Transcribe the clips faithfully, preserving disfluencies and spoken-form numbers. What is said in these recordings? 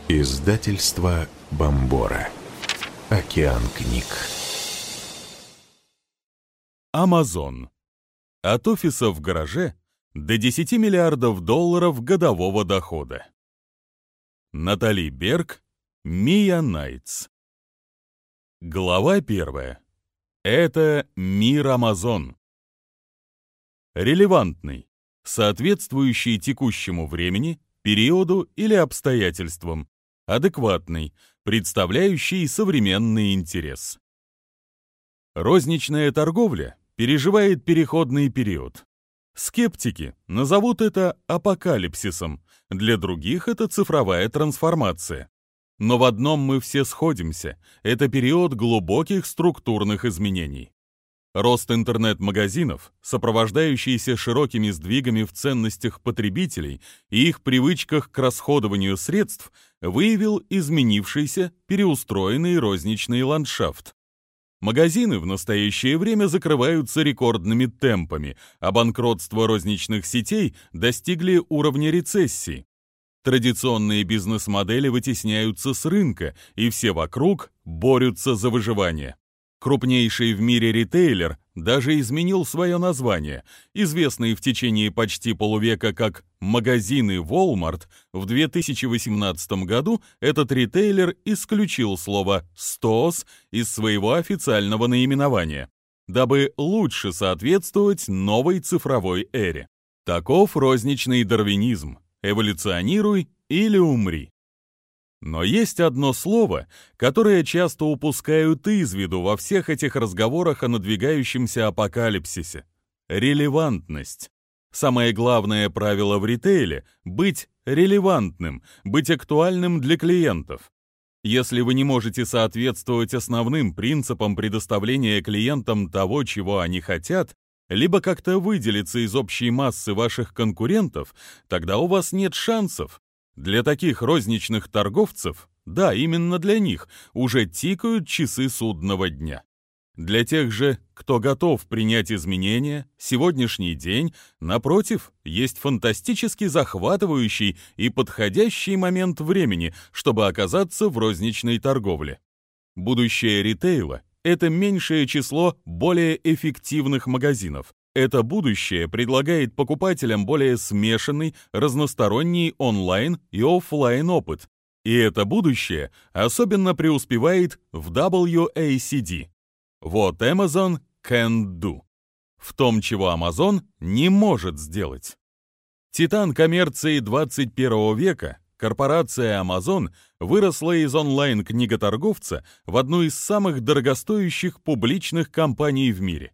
Издательство Бомбора. Океан книг. Amazon. От офиса в гараже до десяти миллиардов долларов годового дохода. Натали Берг, Мия Найтс. Глава первая. Это мир Amazon. Релевантный, соответствующий текущему времени, периоду или обстоятельствам, адекватный, представляющий современный интерес. Розничная торговля переживает переходный период. Скептики назовут это апокалипсисом, для других это цифровая трансформация. Но в одном мы все сходимся – это период глубоких структурных изменений. Рост интернет-магазинов, сопровождающийся широкими сдвигами в ценностях потребителей и их привычках к расходованию средств, выявил изменившийся, переустроенный розничный ландшафт. Магазины в настоящее время закрываются рекордными темпами, а банкротство розничных сетей достигли уровня рецессии. Традиционные бизнес-модели вытесняются с рынка, и все вокруг борются за выживание. Крупнейший в мире ритейлер даже изменил свое название. Известный в течение почти полувека как магазины Walmart, в две тысячи восемнадцатом году этот ритейлер исключил слово «стос» из своего официального наименования, дабы лучше соответствовать новой цифровой эре. Таков розничный дарвинизм: эволюционируй или умри. Но есть одно слово, которое часто упускают из виду во всех этих разговорах о надвигающемся апокалипсисе – релевантность. Самое главное правило в ритейле – быть релевантным, быть актуальным для клиентов. Если вы не можете соответствовать основным принципам предоставления клиентам того, чего они хотят, либо как-то выделиться из общей массы ваших конкурентов, тогда у вас нет шансов. Для таких розничных торговцев, да, именно для них, уже тикают часы судного дня. Для тех же, кто готов принять изменения, сегодняшний день, напротив, есть фантастически захватывающий и подходящий момент времени, чтобы оказаться в розничной торговле. Будущее ритейла – это меньшее число более эффективных магазинов. Это будущее предлагает покупателям более смешанный, разносторонний онлайн и офлайн опыт. И это будущее особенно преуспевает в дабл ю эй си ди. What Amazon can do. В том, чего Amazon не может сделать. Титан коммерции двадцать первого века, корпорация Amazon, выросла из онлайн-книготорговца в одну из самых дорогостоящих публичных компаний в мире.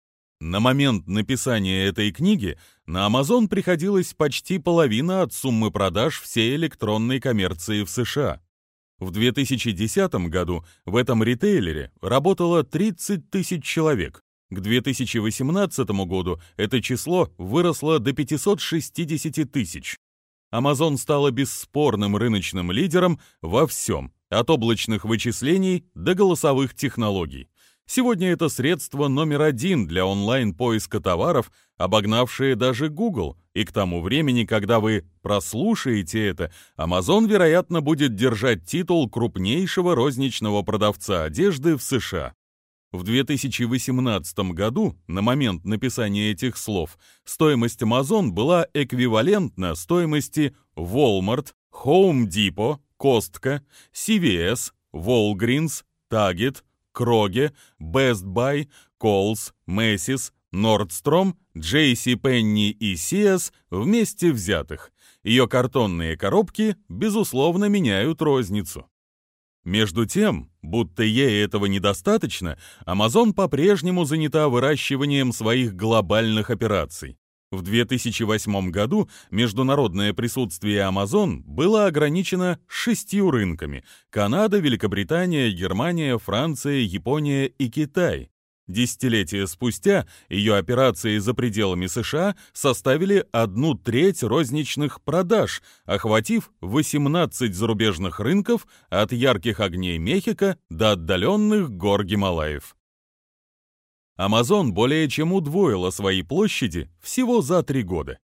На момент написания этой книги на Amazon приходилось почти половина от суммы продаж всей электронной коммерции в США. В две тысячи десятом году в этом ритейлере работало тридцать тысяч человек. К две тысячи восемнадцатому году это число выросло до пятисот шестидесяти тысяч. Amazon стала бесспорным рыночным лидером во всем, от облачных вычислений до голосовых технологий. Сегодня это средство номер один для онлайн-поиска товаров, обогнавшее даже Google, и к тому времени, когда вы прослушаете это, Amazon, вероятно, будет держать титул крупнейшего розничного продавца одежды в США. В две тысячи восемнадцатом году, на момент написания этих слов, стоимость Amazon была эквивалентна стоимости Walmart, Home Depot, Costco, си ви эс, Walgreens, Target, Kroger, Best Buy, Kohl's, Macy's, Nordstrom, джей си Penney и Sears вместе взятых. Ее картонные коробки, безусловно, меняют розницу. Между тем, будто ей этого недостаточно, Amazon по-прежнему занята выращиванием своих глобальных операций. В две тысячи восьмом году международное присутствие Amazon было ограничено шестью рынками – Канада, Великобритания, Германия, Франция, Япония и Китай. Десятилетия спустя ее операции за пределами США составили одну треть розничных продаж, охватив восемнадцать зарубежных рынков от ярких огней Мехико до отдаленных гор Гималаев. Amazon более чем удвоила свои площади всего за три года.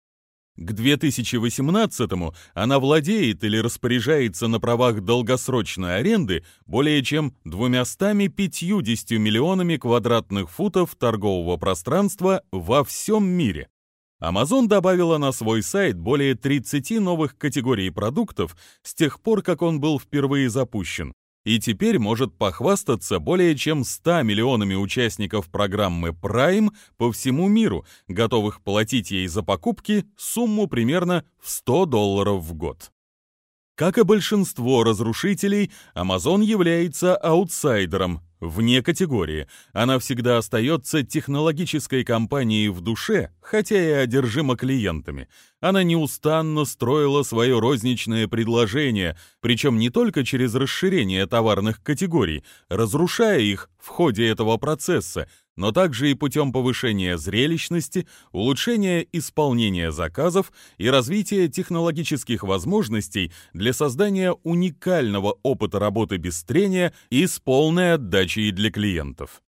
К две тысячи восемнадцатому она владеет или распоряжается на правах долгосрочной аренды более чем двумястами пятьюдесятью миллионами квадратных футов торгового пространства во всем мире. Amazon добавила на свой сайт более тридцати новых категорий продуктов с тех пор, как он был впервые запущен, и теперь может похвастаться более чем ста миллионами участников программы Prime по всему миру, готовых платить ей за покупки сумму примерно в сто долларов в год. Как и большинство разрушителей, Amazon является аутсайдером, вне категории. Она всегда остается технологической компанией в душе, хотя и одержима клиентами. Она неустанно строила свое розничное предложение, причем не только через расширение товарных категорий, разрушая их в ходе этого процесса, но также и путем повышения зрелищности, улучшения исполнения заказов и развития технологических возможностей для создания уникального опыта работы без трения и с полной отдачей для клиентов.